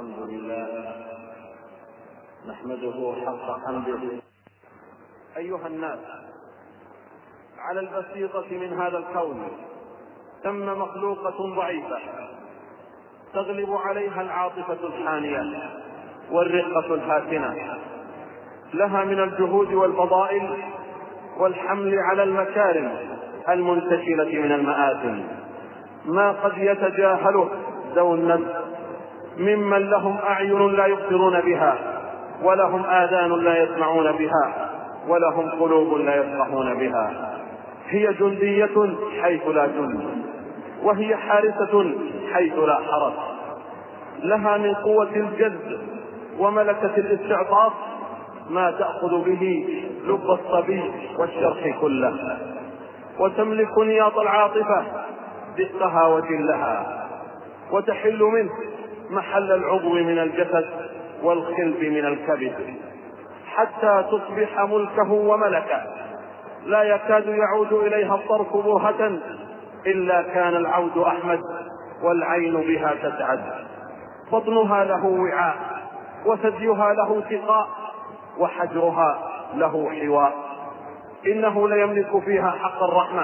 الحمد لله نحمده حق حمده. أيها الناس، على البسيطة من هذا الكون ثم مخلوقة ضعيفة تغلب عليها العاطفة الحانية والرقة الهاتنة، لها من الجهود والفضائل والحمل على المكارم المنتشلة من المآثم ما قد يتجاهله ذو النفس ممن لهم أعين لا يبصرون بها، ولهم آذان لا يسمعون بها، ولهم قلوب لا يفقهون بها. هي جندية حيث لا جند، وهي حارسة حيث لا حرس، لها من قوة الجذب وملكة الاستعطاف ما تأخذ به لب الصبي والشرح كله، وتملك نياط العاطفة دقها وجلها، وتحل منه محل العضو من الجسد والخلب من الكبد، حتى تصبح ملكه وملكه لا يكاد يعود إليها الطرف برهة إلا كان العود أحمد والعين بها تسعد. بطنها له وعاء، وثديها له سقاء، وحجرها له حواء. إنه ليملك فيها حق الرحمة،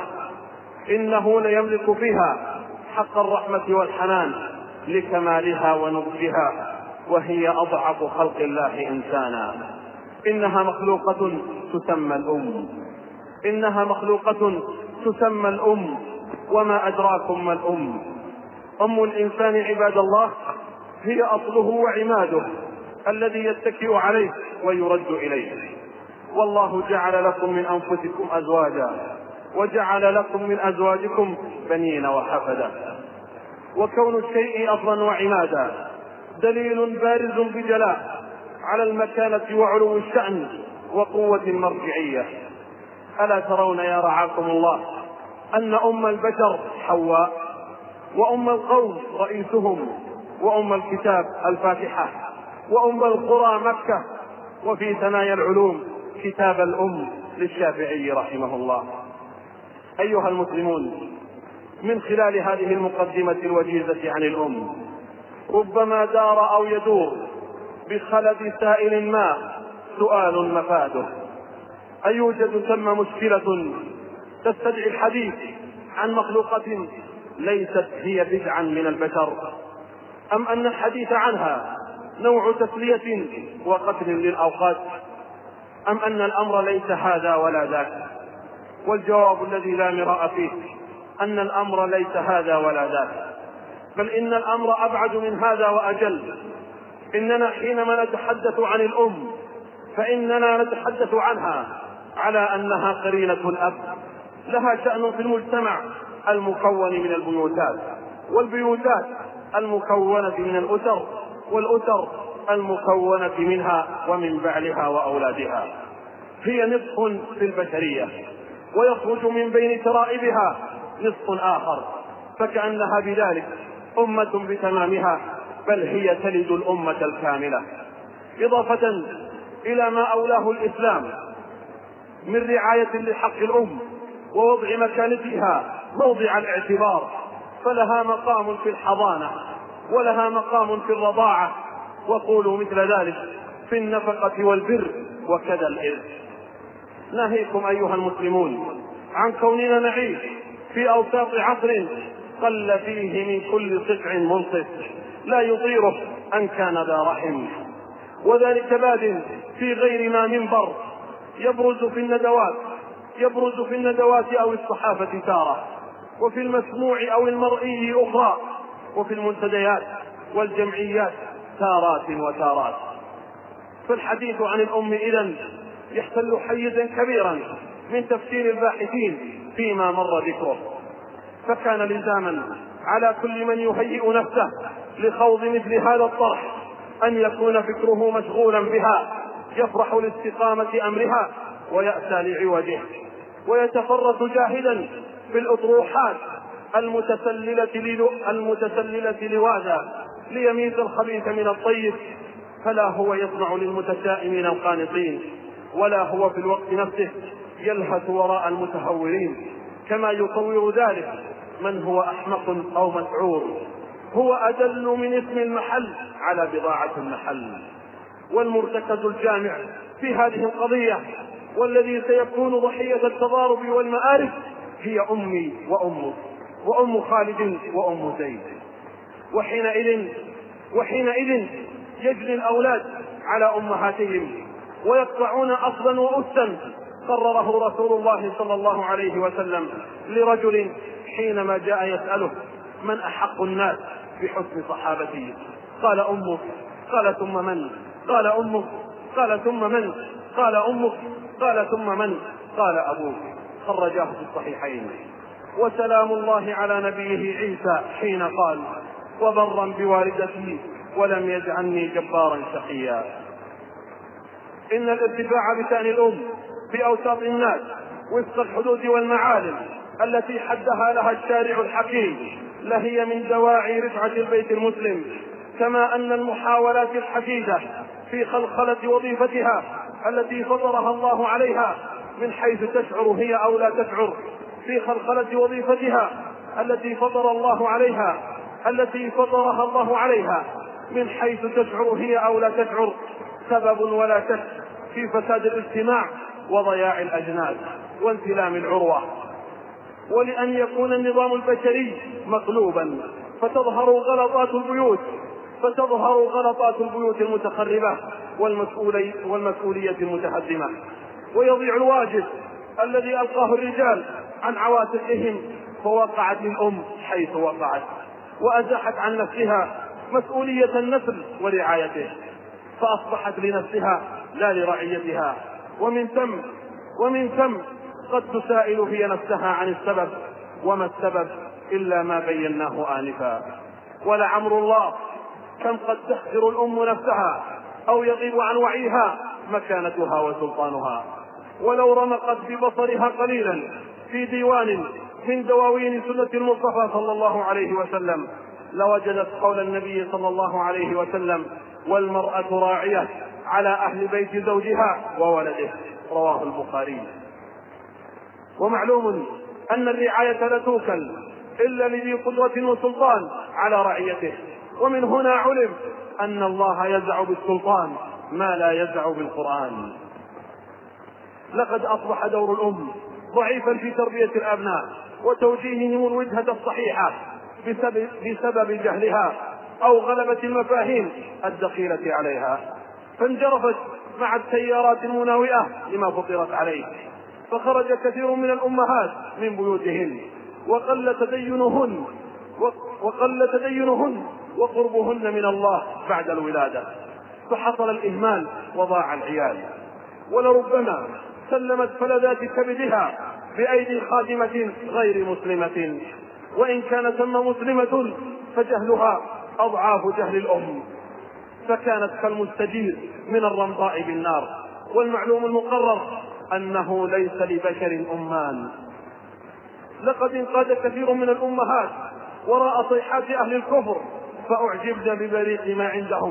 إنه ليملك فيها حق الرحمة والحنان لكمالها ونضجها، وهي أضعف خلق الله إنسانا. إنها مخلوقة تسمى الأم، إنها مخلوقة تسمى الأم. وما أدراكم ما الأم؟ أم الإنسان عباد الله هي أصله وعماده الذي يتكئ عليه ويرد إليه. والله جعل لكم من أنفسكم أزواجا، وجعل لكم من أزواجكم بنين وحفدا. وكون الشيء أصلا وعمادا دليل بارز بجلاء على المكانة وعلو الشأن وقوة المرجعية. ألا ترون يا رعاكم الله أن أم البشر حواء، وأم القوم رئيسهم، وأم الكتاب الفاتحة، وأم القرى مكة، وفي ثنايا العلوم كتاب الأم للشافعي رحمه الله. أيها المسلمون، من خلال هذه المقدمة الوجيزة عن الأم ربما دار أو يدور بخلد سائل ما سؤال مفاده: أيوجد ثم مشكلة تستدعي الحديث عن مخلوقة ليست هي بدعا من البشر، أم أن الحديث عنها نوع تسلية وقتل للأوقات، أم أن الأمر ليس هذا ولا ذاك؟ والجواب الذي لا مراء فيه أن الأمر ليس هذا ولا ذاك، بل إن الأمر أبعد من هذا وأجل. إننا حينما نتحدث عن الأم فإننا نتحدث عنها على أنها قرينة الأب، لها شأن في المجتمع المكون من البيوتات، والبيوتات المكونة من الأسر، والأسر المكونة منها ومن بعلها وأولادها. هي نصف في البشرية، ويخرج من بين ترائبها نصف آخر، فكأنها بذلك أمة بتمامها، بل هي تلد الأمة الكاملة. إضافة إلى ما أولاه الإسلام من رعاية لحق الأم ووضع مكانتها موضع الاعتبار، فلها مقام في الحضانة، ولها مقام في الرضاعة، وقولوا مثل ذلك في النفقة والبر وكذا الإرث. ناهيكم أيها المسلمون عن كوننا نعيش في أوساط عصر قل فيه من كل صفع منصف لا يطيره أن كان ذا رحم، وذلك باد في غير ما منبر يبرز في الندوات أو الصحافة تارة، وفي المسموع أو المرئي أخرى، وفي المنتديات والجمعيات تارات وتارات. فالحديث عن الأم إذن يحتل حيزا كبيرا من تفسير الباحثين فيما مر ذكره، فكان لزاما على كل من يهيئ نفسه لخوض مثل هذا الطرح أن يكون فكره مشغولا بها، يفرح لاستقامة أمرها ويأسى لعوجه، ويتفرس جاهدا في الأطروحات المتسللة لواذا ليميز الخبيث من الطيب. فلا هو يصنع للمتشائمين القانطين، ولا هو في الوقت نفسه يلهث وراء المتهورين كما يصور ذلك من هو أحمق أو مسعور، هو أدل من اسم المحل على بضاعة المحل. والمرتكز الجامع في هذه القضية والذي سيكون ضحية التضارب والمآرب هي أمي وأمك وأم خالد وأم زيد. وحينئذ يجري الأولاد على أمهاتهم ويقطعون أصلا وأسا قرره رسول الله صلى الله عليه وسلم لرجل حينما جاء يسأله: من أحق الناس بحسن صحابتي؟ قال: أمك. قال: ثم من؟ قال: أمك. قال: ثم من؟ قال: أمك. قال: ثم من؟ قال: أبوك. خرجاه في الصحيحين. وسلام الله على نبيه عيسى حين قال: وبرا بوالدتي ولم يجعلني جبارا شقيا. إن الارتفاع بشأن الأم في أوساط الناس وفق الحدود والمعالم التي حدها لها الشارع الحكيم لهي من دواعي رفعة البيت المسلم، كما أن المحاولات الحديثة في خلخلة وظيفتها التي فطرها الله عليها من حيث تشعر هي أو لا تشعر، في خلخلة وظيفتها التي فطرها الله عليها من حيث تشعر هي أو لا تشعر، سبب ولا شك في فساد الاجتماع وضياع الأجناس وانسلام العروة. ولأن يكون النظام البشري مقلوبا فتظهر غلطات البيوت المتخربة والمسؤولية المتهدمة، ويضيع الواجب الذي ألقاه الرجال عن عواتقهم، فوقعت الأم حيث وقعت وأزاحت عن نفسها مسؤولية النسل ورعايته، فأصبحت لنفسها لا لرعيتها. ومن ثم قد تسائل هي نفسها عن السبب، وما السبب إلا ما بيناه آنفا. ولعمر الله كم قد تحجر الأم نفسها أو يغيب عن وعيها مكانتها وسلطانها، ولو رمقت ببصرها قليلا في ديوان من دواوين سنة المصطفى صلى الله عليه وسلم لوجدت قول النبي صلى الله عليه وسلم: والمرأة راعية على أهل بيت زوجها وولده، رواه البخاري. ومعلوم أن الرعاية لا توكل إلا لذي قدرة وسلطان على رعيته، ومن هنا علم أن الله يزع بالسلطان ما لا يزع بالقرآن. لقد أصبح دور الأم ضعيفا في تربية الأبناء وتوجيههم الوجهة الصحيحة بسبب جهلها أو غلبة المفاهيم الدخيلة عليها، فانجرفت مع التيارات المناوئة لما فطرت عليه، فخرج كثير من الأمهات من بيوتهن وقل تدينهن وقربهن من الله بعد الولادة، فحصل الإهمال وضاع العيال. ولربما سلمت فلذات كبدها بأيدي خادمة غير مسلمة، وإن كان ثم مسلمة فجهلها أضعاف جهل الأم، فكانت كالمستجير من الرمضاء بالنار. والمعلوم المقرر أنه ليس لبشر أمان. لقد انقاد كثير من الأمهات وراء صيحات أهل الكفر فأعجبن ببريق ما عندهم،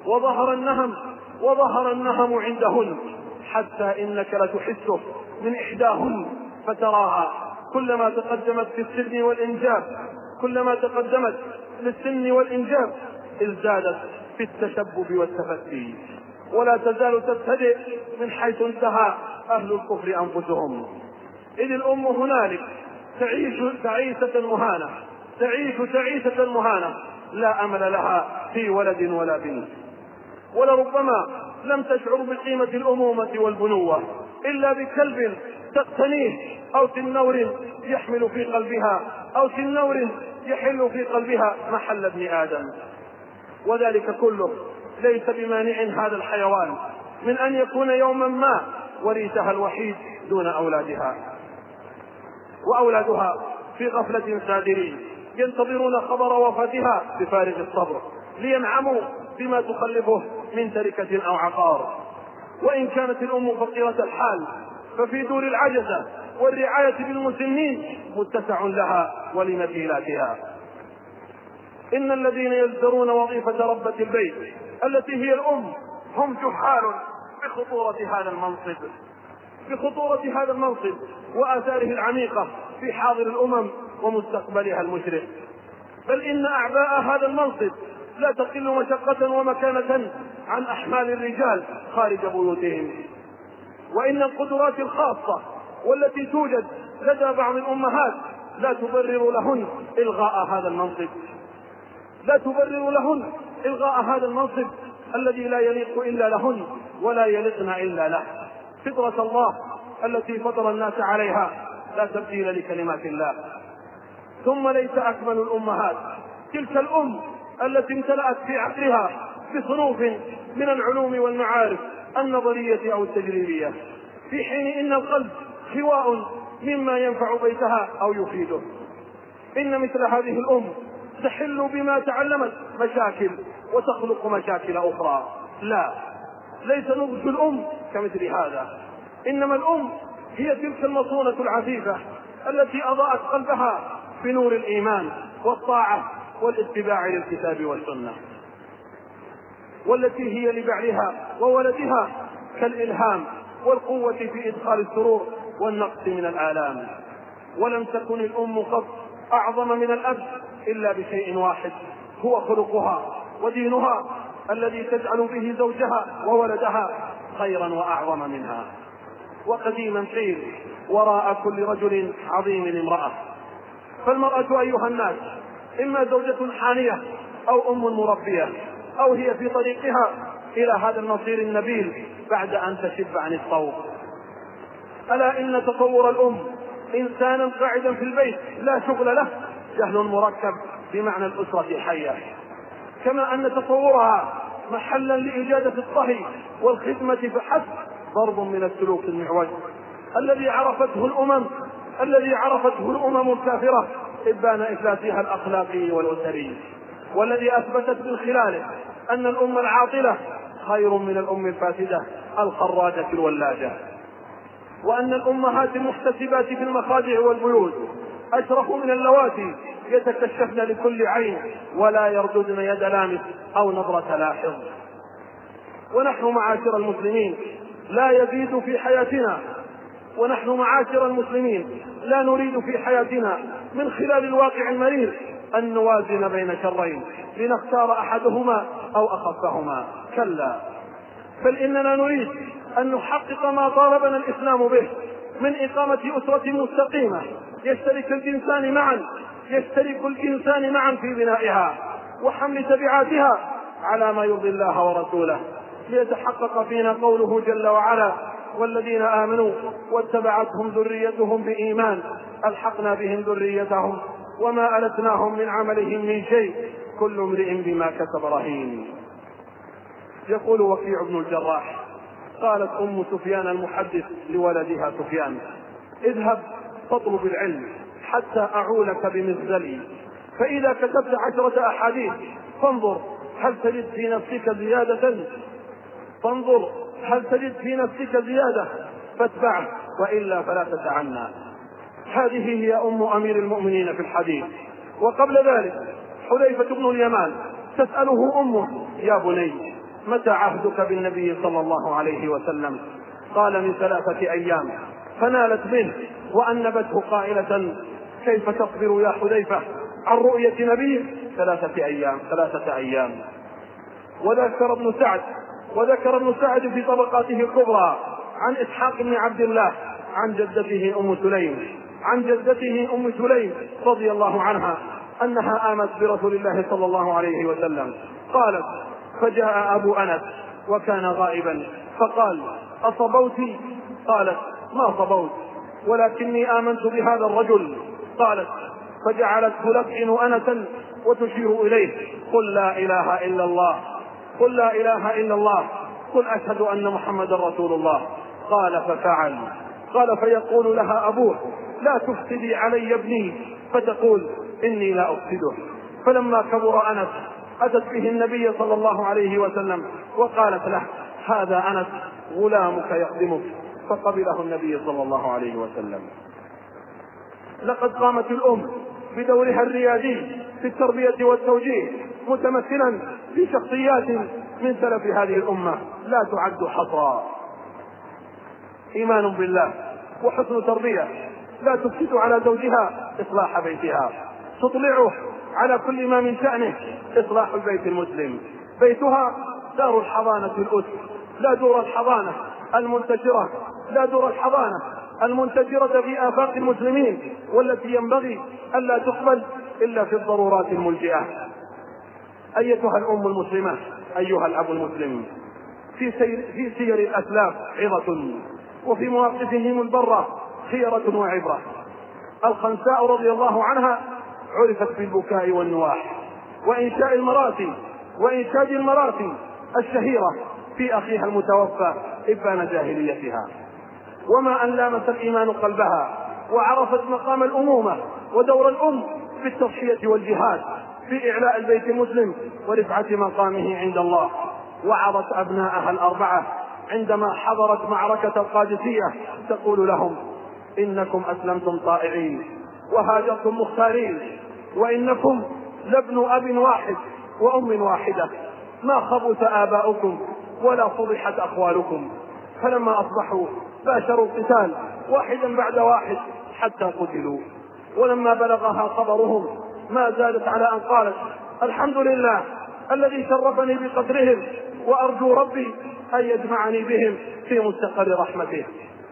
وظهر النهم عندهن، حتى إنك لتحسه من إحداهن فتراها كلما تقدمت للسن والإنجاب ازدادت في التشبب والتفتي، ولا تزال تبتدئ من حيث انتهى أهل الكفر أنفسهم. إذ الأم هنالك تعيش تعيسة مهانة لا أمل لها في ولد ولا بنت. ولربما لم تشعر بقيمة الأمومة والبنوة إلا بكلب تقتنيه أو تنور يحل في قلبها محل ابن آدم. وذلك كله ليس بمانع هذا الحيوان من أن يكون يوما ما وريثها الوحيد دون وأولادها في غفلة سادرين ينتظرون خبر وفاتها بفارغ الصبر لينعموا بما تخلفه من تركة أو عقار. وإن كانت الأم فقيرة الحال ففي دور العجزة والرعاية بالمسنين متسع لها ولمثيلاتها. إن الذين يزدرون وظيفة ربة البيت التي هي الأم هم جهال بخطورة هذا المنصب وآثاره العميقة في حاضر الأمم ومستقبلها المشرق. بل إن أعباء هذا المنصب لا تقل مشقة ومكانة عن أحمال الرجال خارج بيوتهم. وإن القدرات الخاصة والتي توجد لدى بعض الأمهات لا تبرر لهن إلغاء هذا المنصب، لا تبرر لهن إلغاء هذا المنصب الذي لا يليق إلا لهن ولا يلقن إلا له. فطرة الله التي فطر الناس عليها لا تبديل لكلمات الله. ثم ليس أكمل الأمهات تلك الأم التي امتلأت في عقلها بصنوف من العلوم والمعارف النظرية أو التجريبية، في حين إن القلب خواء مما ينفع بيتها أو يفيده. إن مثل هذه الأم تحل بما تعلمت مشاكل وتخلق مشاكل أخرى. لا، ليس نضج الأم كمثل هذا، إنما الأم هي تلك المصونة العفيفة التي أضاءت قلبها بنور الإيمان والطاعة والاتباع للكتاب والسنة، والتي هي لبعلها وولدها كالإلهام والقوة في إدخال السرور والنقص من الآلام. ولم تكن الأم قط أعظم من الأب إلا بشيء واحد، هو خلقها ودينها الذي تجعل به زوجها وولدها خيرا وأعظم منها. وقديما قيل: وراء كل رجل عظيم امرأة. فالمرأة أيها الناس إما زوجة حانية أو أم مربية، أو هي في طريقها إلى هذا المصير النبيل بعد أن تشب عن الصوم. ألا إن تطور الأم إنسانا قاعدا في البيت لا شغل له جهل مركب بمعنى الأسرة الحية، كما أن تطورها محلا لإجادة الطهي والخدمة فحسب ضرب من السلوك المعوج الذي عرفته الأمم الكافرة إبان إفلاسها الأخلاقي والأسري، والذي أثبتت من خلاله أن الأم العاطلة خير من الأم الفاسدة الخراجة الولاجة، وأن الأمهات المحتسبات في المخادع والبيوت أشرف من اللواتي يتكشفن لكل عين ولا يرددن يد لامس أو نظرة لاحظ. ونحن معاشر المسلمين لا نريد في حياتنا من خلال الواقع المرير أن نوازن بين شرين لنختار أحدهما أو أخفهما، كلا، بل إننا نريد أن نحقق ما طالبنا الإسلام به من إقامة أسرة مستقيمة يشترك الإنسان معا في بنائها وحمل تبعاتها على ما يرضي الله ورسوله، ليتحقق فينا قوله جل وعلا: والذين آمنوا واتبعتهم ذريتهم بإيمان ألحقنا بهم ذريتهم وما ألتناهم من عملهم من شيء كل امرئ بما كسب رهين. يقول وكيع بن الجراح: قالت أم سفيان المحدث لولدها سفيان: اذهب فاطلب العلم حتى أعولك بمثلي، فإذا كتبت 10 أحاديث فانظر هل تجد في نفسك زيادة فاتبعه، وإلا فلا تتعنى. هذه هي أم أمير المؤمنين في الحديث. وقبل ذلك حذيفة بن اليمان تسأله أمه: يا بني متى عهدك بالنبي صلى الله عليه وسلم؟ قال: من 3 أيام. فنالت منه وأنبته قائلة: كيف تصبر يا حذيفة عن رؤية نبي 3 أيام. وذكر ابن سعد في طبقاته الكبرى عن إسحاق بن عبد الله عن جدته أم سليم رضي الله عنها أنها آمت برسول الله صلى الله عليه وسلم. قالت: فجاء أبو أنس وكان غائبا فقال: أصبوتي؟ قالت: ما صبوت، ولكني آمنت بهذا الرجل. قالت: فجعلت تلقن أنسا وتشير إليه: قل لا إله إلا الله، قل أشهد أن محمد رسول الله. قال: ففعل. قال: فيقول لها أبوه: لا تفسدي علي ابني، فتقول: إني لا أفسده. فلما كبر أنس أتت به النبي صلى الله عليه وسلم وقالت له: هذا أنس غلامك يخدمك. فقبله النبي صلى الله عليه وسلم. لقد قامت الأم بدورها الريادي في التربية والتوجيه، متمثلا في شخصيات من سلف هذه الأمة لا تعد حصرا. إيمان بالله وحسن تربية لا تفسد على زوجها إصلاح بيتها، تطلعه على كل ما من شأنه إصلاح البيت المسلم. بيتها دار الحضانة الأسر، لا دور الحضانة المنتشرة، لا دور الحضانة المنتشرة في آفاق المسلمين، والتي ينبغي ألا تقبل إلا في الضرورات الملجئة. أيتها الأم المسلمة، أيها الأب المسلم، في سير الأسلاف عظة، وفي مواقفهم البرة خيرة وعبرة. الخنساء رضي الله عنها عرفت بالبكاء والنواح وإنشاد المراسم الشهيرة في أخيها المتوفى إبان جاهليتها. وما أن لامس الإيمان قلبها وعرفت مقام الأمومة ودور الأم في التضحية والجهاد في إعلاء البيت المسلم ورفعة مقامه عند الله. وعظت أبناءها الأربعة عندما حضرت معركة القادسية تقول لهم: إنكم أسلمتم طائعين وهاجرتم مختارين، وإنكم لابن أب واحد وأم واحدة، ما خبث آباؤكم ولا فضحت أخوالكم. فلما أصبحوا باشروا القتال واحدا بعد واحد حتى قتلوا. ولما بلغها خبرهم ما زادت على أن قالت: الحمد لله الذي شرفني بقدرهم، وأرجو ربي أن يجمعني بهم في مستقر رحمته.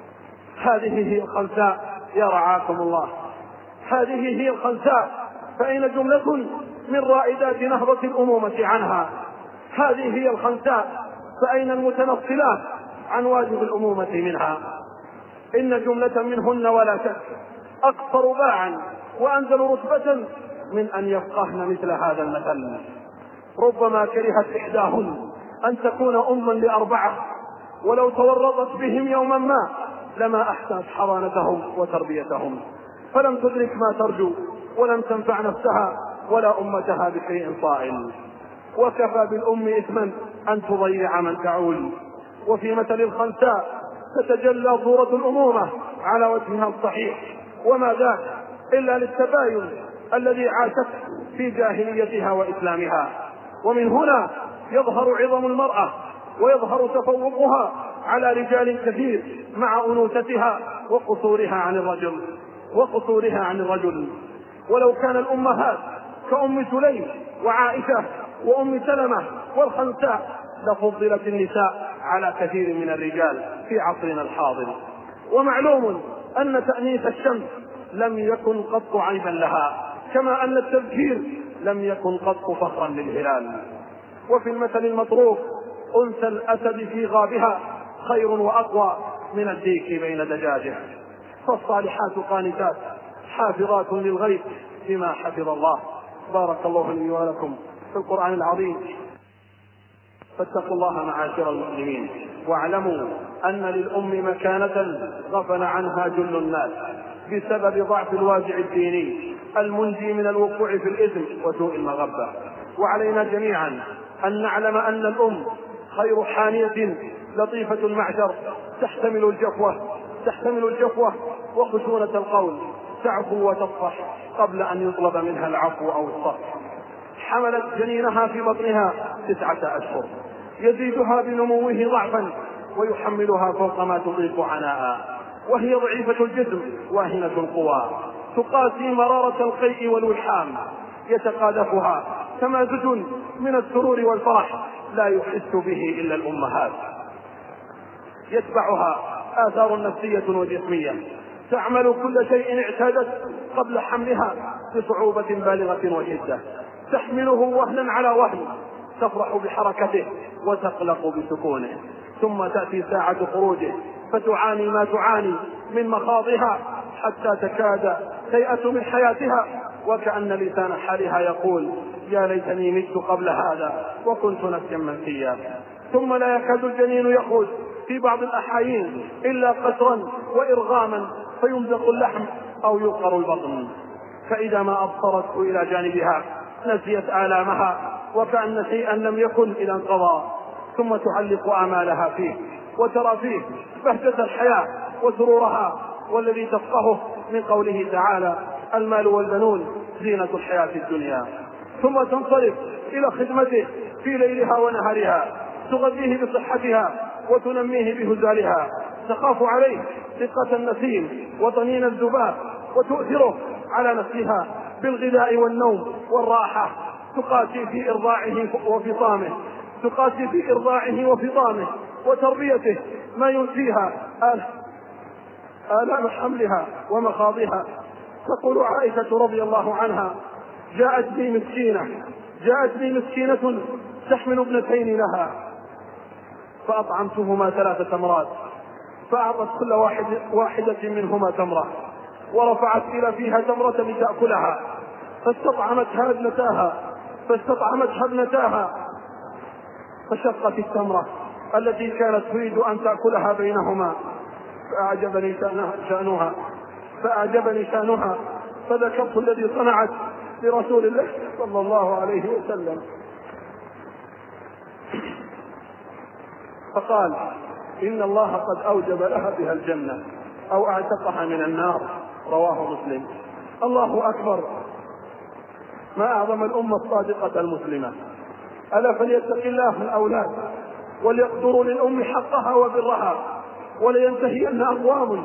هذه هي الخنساء يا رعاكم الله، هذه هي الخنساء، فأين جملة من رائدات نهضة الأمومة عنها؟ هذه هي الخنساء، فأين المتنصلات عن واجب الأمومة منها؟ إن جملة منهن ولا شك أقصر باعا وأنزل رتبة من أن يفقهن مثل هذا المثل. ربما كرهت إحداهن أن تكون أما لأربعة، ولو تورطت بهم يوما ما لما أحسنت حضانتهم وتربيتهم، فلم تدرك ما ترجو ولم تنفع نفسها ولا أمتها بشيء صائل. وكفى بالأم إثما أن تضيع من تعول. وفي مثل الخنساء تتجلى صورة الأمومة على وجهها الصحيح، وما ذاك إلا للتباين الذي عاشت في جاهليتها وإسلامها. ومن هنا يظهر عظم المرأة ويظهر تفوقها على رجال كثير مع أنوثتها وقصورها عن الرجل. ولو كان الأمهات كأم سليم وعائشة وأم سلمة والخنساء لفضلت النساء على كثير من الرجال في عصرنا الحاضر. ومعلوم أن تأنيث الشمس لم يكن قط عيبا لها، كما أن التذكير لم يكن قط فخرا للهلال. وفي المثل المطروف: أنثى الأسد في غابها خير وأقوى من الديك بين دجاجه. فالصالحات قانتات حافظات للغيب بما حفظ الله. بارك الله لي ولكم في القرآن العظيم. فاتقوا الله معاشر المسلمين، واعلموا أن للأم مكانة غفل عنها جل الناس بسبب ضعف الوازع الديني المنجي من الوقوع في الإثم وسوء المغبة. وعلينا جميعا أن نعلم أن الأم خير حانية لطيفة المعشر، تحتمل الجفوة وخشونة القول، تعفو وتصفح قبل أن يطلب منها العفو أو الصفح. حملت جنينها في بطنها 9 أشهر، يزيدها بنموه ضعفا ويحملها فوق ما تطيق عناء، وهي ضعيفة الجسم واهنة القوى، تقاسي مرارة القيء والولحام، يتقاذفها تمازج من السرور والفرح لا يحس به إلا الأمهات. يتبعها آثار نفسية وجسمية، تعمل كل شيء اعتادت قبل حملها بصعوبة بالغة وشدة، تحمله وهنا على وهن، تفرح بحركته وتقلق بسكونه، ثم تأتي ساعة خروجه فتعاني ما تعاني من مخاضها حتى تكاد تيأس من حياتها، وكأن لسان حالها يقول: يا ليتني مت قبل هذا وكنت نسيا منسيا. ثم لا يكاد الجنين يخرج في بعض الأحايين إلا قسرا وإرغاما، فيمزق اللحم أو يوقر البطن، فإذا ما أبصرته إلى جانبها نسيت آلامها وكأن شيئا لم يكن إلى انقضى، ثم تعلق آمالها فيه وترى فيه بهجة الحياة وسرورها، والذي تفقهه من قوله تعالى: المال والبنون زينة الحياة الدنيا. ثم تنصرف إلى خدمته في ليلها ونهارها، تغذيه بصحتها وتنميه بهزالها، تخاف عليه دقة النسيم وطنين الذباب، وتؤثره على نفسها بالغذاء والنوم والراحة، تقاسي في إرضاعه وفطامه، تقاسي في إرضاعه وفطامه وتربيته ما ينسيها آلام حملها ومخاضها. تقول عائشة رضي الله عنها: جاءتني مسكينة تحمل ابنتين لها، فأطعمتهما 3 تمرات، فأعطت كل واحدة منهما تمرة، ورفعت إلى فيها تمرة لتأكلها، فاستطعمتها ابنتاها، فشقت التمرة التي كانت تريد أن تأكلها بينهما، فأعجبني شأنها، فذكرت الذي صنعت لرسول الله صلى الله عليه وسلم، فقال: إن الله قد أوجب لها بها الجنة أو أعتقها من النار. رواه مسلم. الله أكبر، ما أعظم الأمة الصادقة المسلمة. ألا فليتق الله الأولاد وليقدروا للأم حقها وبرها، ولينتهين أقوام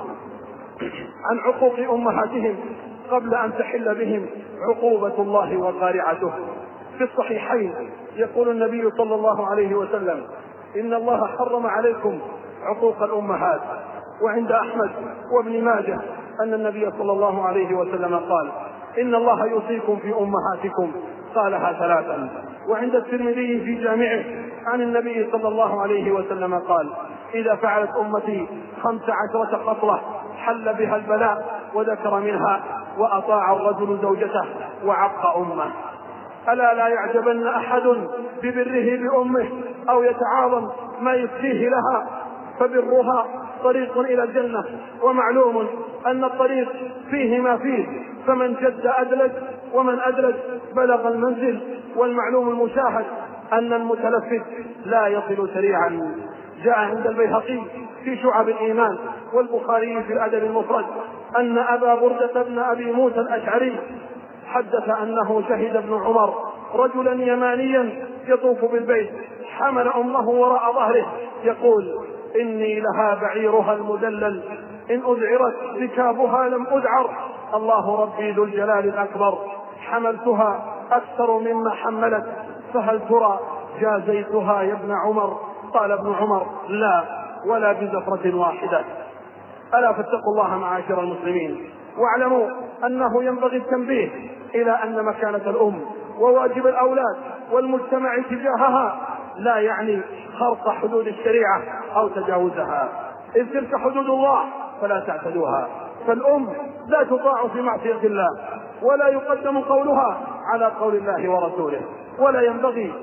عن عقوق أمهاتهم قبل أن تحل بهم عقوبة الله وقارعته. في الصحيحين يقول النبي صلى الله عليه وسلم: إن الله حرم عليكم عقوق الأمهات. وعند أحمد وابن ماجه أن النبي صلى الله عليه وسلم قال: إن الله يوصيكم في أمهاتكم، قالها 3. وعند الترمذي في جامعه عن النبي صلى الله عليه وسلم قال: إذا فعلت أمتي 15 خصلة حل بها البلاء، وذكر منها: وأطاع الرجل زوجته وعق أمه. ألا لا يعجبن أحد ببره لأمه أو يتعاظم ما يكفيه لها، فبرها طريق إلى الجنة، ومعلوم أن الطريق فيه ما فيه، فمن جد أدلج، ومن أدلج بلغ المنزل. والمعلوم المشاهد أن المتلفت لا يصل سريعا. جاء عند البيهقي في شعب الإيمان والبخاري في الأدب المفرد أن أبا بردة بن أبي موسى الأشعري حدث أنه شهد ابن عمر رجلا يمانيا يطوف بالبيت، حمل أمه وراء ظهره يقول: إني لها بعيرها المدلل، إن أذعرت ركابها لم أذعر، الله ربي ذو الجلال الأكبر، حملتها أكثر مما حملت، فهل ترى جازيتها يا ابن عمر؟ قال ابن عمر: لا، ولا بزفرة واحدة. ألا فاتقوا الله معاشر المسلمين، واعلموا أنه ينبغي التنبيه إلى أن مكانة الأم وواجب الأولاد والمجتمع تجاهها لا يعني خرق حدود الشريعة أو تجاوزها، إذ تلك حدود الله فلا تعتدوها. فالأم لا تطاع في معصية الله، ولا يقدم قولها على قول الله ورسوله، ولا ينبغي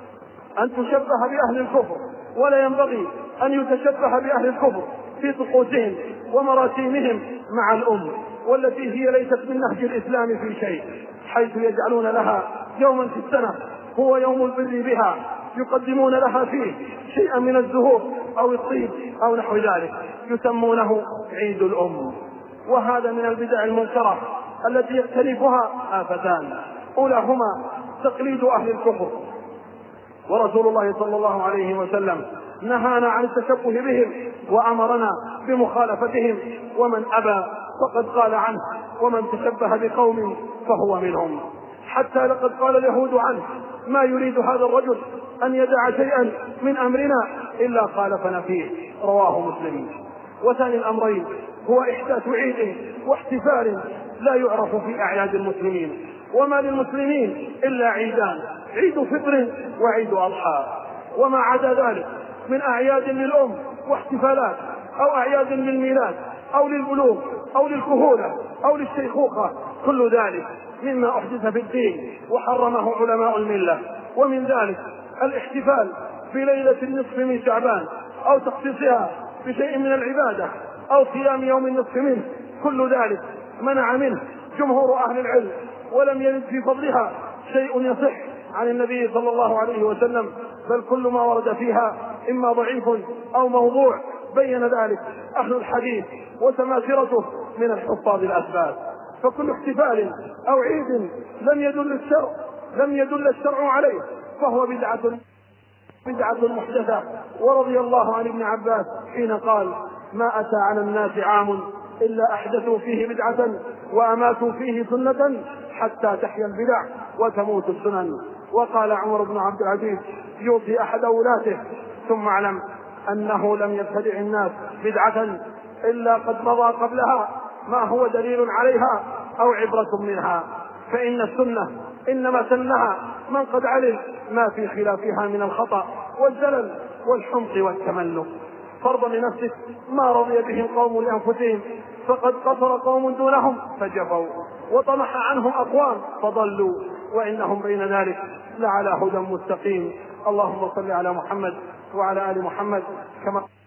أن تشبه بأهل الكفر، ولا ينبغي أن يتشبه بأهل الكفر في طقوسهم ومراسيمهم مع الأم، والتي هي ليست من نهج الإسلام في شيء، حيث يجعلون لها يوما في السنة هو يوم البر بها، يقدمون لها فيه شيئا من الزهور أو الطيب أو نحو ذلك، يسمونه عيد الأم. وهذا من البدع المنكرة التي يختلفها آفتان: أولاهما تقليد أهل الكفر، ورسول الله صلى الله عليه وسلم نهانا عن التشبه بهم وأمرنا بمخالفتهم، ومن أبى فقد قال عنه: ومن تشبه بقوم فهو منهم. حتى لقد قال اليهود عنه: ما يريد هذا الرجل أن يدع شيئا من أمرنا إلا خالفنا فيه. رواه مسلم. وثاني الأمرين هو إحداث عيد واحتفال لا يعرف في أعياد المسلمين، وما للمسلمين إلا عيدان: عيد فطر وعيد أضحى، وما عدا ذلك من أعياد للأم واحتفالات، أو أعياد للميلاد أو للبلوغ أو للكهولة أو للشيخوخة، كل ذلك مما أحدث في الدين وحرمه علماء الملة. ومن ذلك الاحتفال بليلة النصف من شعبان، أو تخصيصها بشيء من العبادة، أو صيام يوم النصف منه، كل ذلك منع منه جمهور أهل العلم، ولم يرد في فضلها شيء يصح عن النبي صلى الله عليه وسلم، بل كل ما ورد فيها إما ضعيف أو موضوع، بين ذلك أهل الحديث وتماثرته من الحفاظ الأثبات. فكل احتفال أو عيد لم يدل الشرع عليه فهو بدعة محدثة. ورضي الله عن ابن عباس حين قال: ما أتى على الناس عام إلا أحدثوا فيه بدعة وأماتوا فيه سنة حتى تحيا البدع وتموت السنن. وقال عمر بن عبد العزيز يوصي أحد أولاده: ثم اعلم أنه لم يبتدع الناس بدعة إلا قد مضى قبلها ما هو دليل عليها أو عبرة منها، فإن السنة إنما سنها من قد علم ما في خلافها من الخطأ والزلل والحمق والتملق. فرض لنفسك ما رضي به القوم لأنفسهم فقد قصر قوم دونهم فجفوا، وطمح عنهم أقوام فضلوا، وإنهم بين ذلك لعلى هدى مستقيم. اللهم صل على محمد وعلى آل محمد كما